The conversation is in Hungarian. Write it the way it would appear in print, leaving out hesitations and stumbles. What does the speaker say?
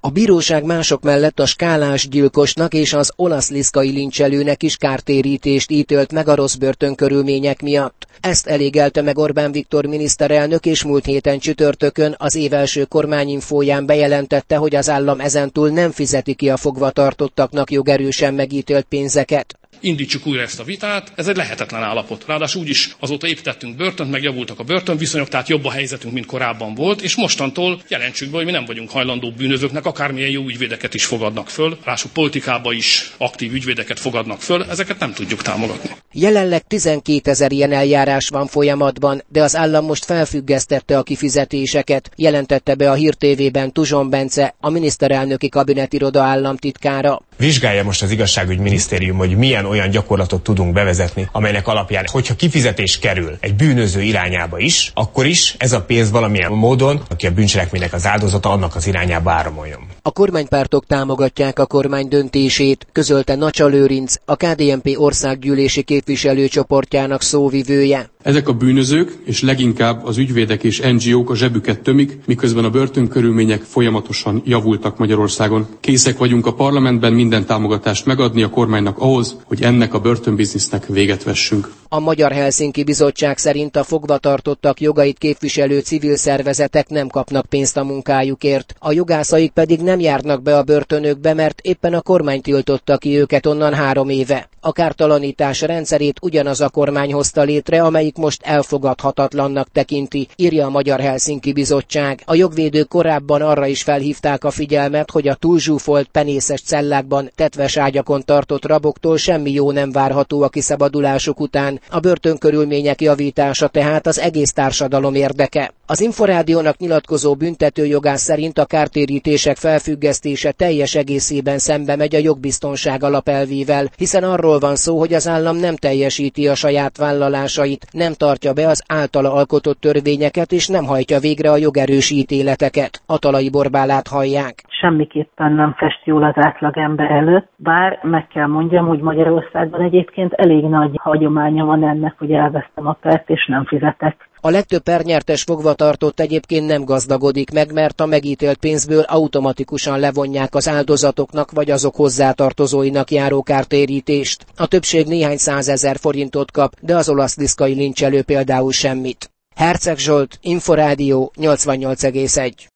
A bíróság mások mellett a skálás gyilkosnak és az olaszliszkai lincselőnek is kártérítést ítélt meg a rossz börtönkörülmények miatt. Ezt elégelte meg Orbán Viktor miniszterelnök, és múlt héten csütörtökön az év első kormányinfóján bejelentette, hogy az állam ezentúl nem fizeti ki a fogvatartottaknak jogerősen megítélt pénzeket. Indítsuk újra ezt a vitát, ez egy lehetetlen állapot. Ráadásul úgyis azóta építettünk börtönt, megjavultak a börtönviszonyok, tehát jobb a helyzetünk, mint korábban volt, és mostantól jelentsük be, hogy mi nem vagyunk hajlandó bűnözőknek, akármilyen jó ügyvédeket is fogadnak föl, ráadásul politikába is aktív ügyvédeket fogadnak föl, ezeket nem tudjuk támogatni. Jelenleg 12 000 ilyen eljárás van folyamatban, de az állam most felfüggesztette a kifizetéseket, jelentette be a Hír TV-ben Tuzson Bence, a miniszterelnöki kabinetiroda államtitkára. Vizsgálja most az igazságügyminisztérium, hogy milyen olyan gyakorlatot tudunk bevezetni, amelynek alapján, hogyha kifizetés kerül egy bűnöző irányába is, akkor is ez a pénz valamilyen módon, aki a bűncselekménynek az áldozata, annak az irányába áramoljon. A kormánypártok támogatják a kormány döntését, közölte Nacsa Lőrinc, a KDNP országgyűlési képviselőcsoportjának szóvivője. Ezek a bűnözők, és leginkább az ügyvédek és NGO-k a zsebüket tömik, miközben a börtönkörülmények folyamatosan javultak Magyarországon. Készek vagyunk a parlamentben minden támogatást megadni a kormánynak ahhoz, hogy ennek a börtönbiznisznek véget vessünk. A Magyar Helsinki Bizottság szerint a fogvatartottak jogait képviselő civil szervezetek nem kapnak pénzt a munkájukért. A jogászaik pedig nem járnak be a börtönökbe, mert éppen a kormány tiltotta ki őket onnan 3 éve. A kártalanítás rendszerét ugyanaz a kormány hozta létre, amelyik most elfogadhatatlannak tekinti, írja a Magyar Helsinki Bizottság. A jogvédők korábban arra is felhívták a figyelmet, hogy a túlzsúfolt penészes cellákban, tetves ágyakon tartott raboktól semmi jó nem várható a kiszabadulásuk után. A börtönkörülmények javítása tehát az egész társadalom érdeke. Az Inforádiónak nyilatkozó büntetőjogász szerint a kártérítések felfüggesztése teljes egészében szembe megy a jogbiztonság alapelvével, hiszen arról van szó, hogy az állam nem teljesíti a saját vállalásait, nem tartja be az általa alkotott törvényeket és nem hajtja végre a jogerős ítéleteket. Atalai Borbálát hallják. Semmiképpen nem fest jól az átlagember előtt, bár meg kell mondjam, hogy Magyarországban egyébként elég nagy hagyománya van ennek, hogy elvesztem a pert és nem fizetek. A legtöbb pernyertes fogvatartott egyébként nem gazdagodik meg, mert a megítélt pénzből automatikusan levonják az áldozatoknak vagy azok hozzátartozóinak járó kártérítést. A többség néhány 100 000 forintot kap, de az olaszliszkai lincselő például semmit. Herceg Zsolt, Inforádió 88,1.